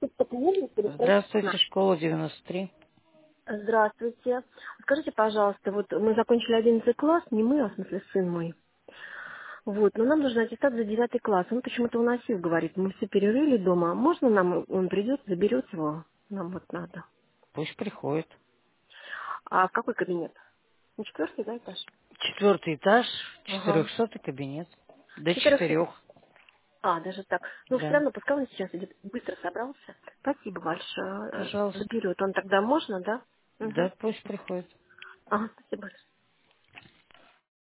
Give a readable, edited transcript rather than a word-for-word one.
Здравствуйте, школа 93. Здравствуйте. Скажите, пожалуйста, вот мы закончили 11 класс, не мы, а в смысле сын мой. Вот, но нам нужен аттестат за 9 класс. Он почему-то уносил, говорит, мы все перерыли дома. Можно нам, он придет, заберет его? Нам вот надо. Пусть приходит. А в какой кабинет? На 4-й, да, этаж? 4-й этаж, Ага. 400-й кабинет. До 400. 4. Даже так. Ну, все Да. равно, пускай он сейчас идет, быстро собрался. Спасибо большое. Пожалуйста. Заберет. Он тогда можно, да? Угу. Да, пусть приходит. Ага, спасибо большое.